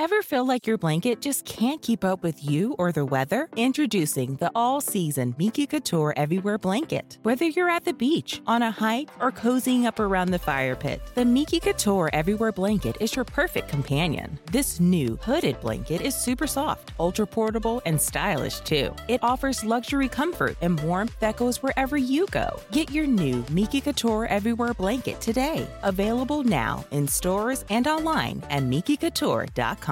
Ever feel like your blanket just can't keep up with you or the weather? Introducing the all-season Miki Couture Everywhere Blanket. Whether you're at the beach, on a hike, or cozying up around the fire pit, the Miki Couture Everywhere Blanket is your perfect companion. This new hooded blanket is super soft, ultra-portable, and stylish too. It offers luxury comfort and warmth that goes wherever you go. Get your new Miki Couture Everywhere Blanket today. Available now in stores and online at MikiCouture.com.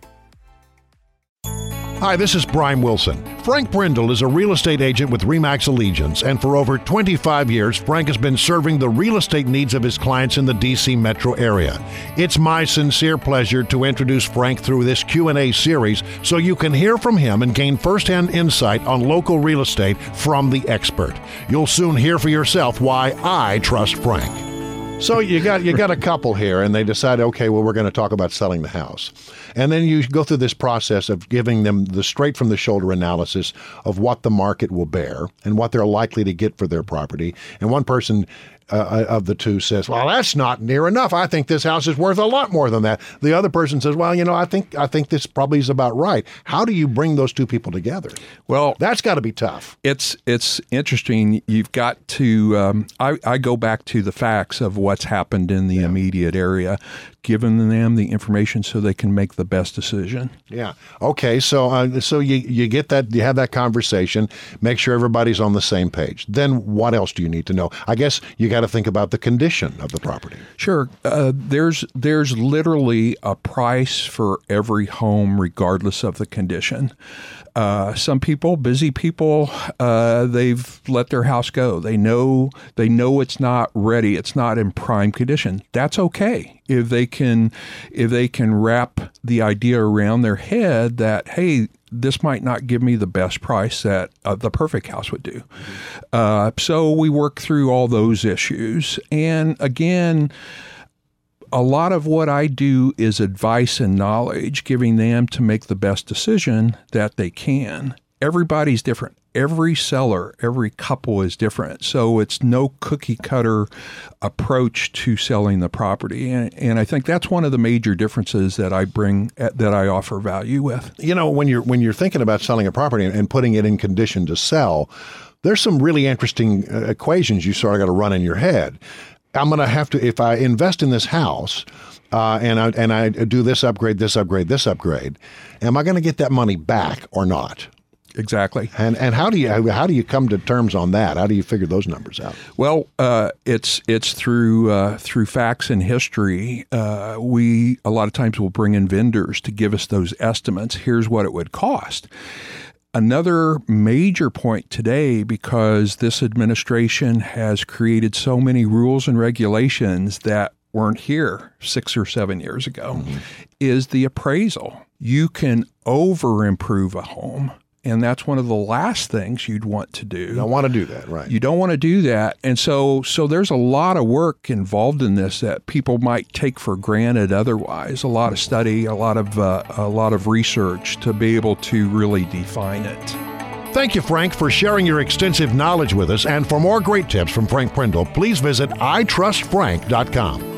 Hi, this is Brian Wilson. Frank Brindle is a real estate agent with RE/MAX Allegiance, and for over 25 years, Frank has been serving the real estate needs of his clients in the D.C. metro area. It's my sincere pleasure to introduce Frank through this Q&A series so you can hear from him and gain firsthand insight on local real estate from the expert. You'll soon hear for yourself why I trust Frank. So you got a couple here, and they decide, okay, well, we're going to talk about selling the house. And then you go through this process of giving them the straight-from-the-shoulder analysis of what the market will bear and what they're likely to get for their property. And one person of the two says, well, that's not near enough. I think this house is worth a lot more than that. The other person says, well, I think this probably is about right. How do you bring those two people together? Well, that's got to be tough. It's interesting. You've got to, I go back to the facts of what's happened in the immediate area, giving them the information so they can make the best decision. Yeah. Okay. So you get that, you have that conversation, make sure everybody's on the same page. Then what else do you need to know? I guess you got to think about the condition of the property. Sure. There's literally a price for every home, regardless of the condition. Some people, busy people, they've let their house go. They know it's not ready. It's not in prime condition. That's okay if they can wrap the idea around their head that, hey, this might not give me the best price that the perfect house would do. So we work through all those issues. And again, a lot of what I do is advice and knowledge, giving them to make the best decision that they can. Everybody's different. Every seller, every couple is different. So it's no cookie cutter approach to selling the property. And I think that's one of the major differences that I bring, that I offer value with. When you're thinking about selling a property and putting it in condition to sell, there's some really interesting equations you sort of got to run in your head. I'm going to have to, if I invest in this house and I do this upgrade, am I going to get that money back or not? Exactly. And how do you come to terms on that? How do you figure those numbers out? Well, it's through facts and history. We a lot of times will bring in vendors to give us those estimates. Here's what it would cost. Another major point today, because this administration has created so many rules and regulations that weren't here 6 or 7 years ago, is the appraisal. You can over-improve a home, and that's one of the last things you'd want to do. You don't want to do that, right? You don't want to do that. And so there's a lot of work involved in this that people might take for granted otherwise. A lot of study, a lot of research to be able to really define it. Thank you, Frank, for sharing your extensive knowledge with us. And for more great tips from Frank Brindle, please visit itrustfrank.com.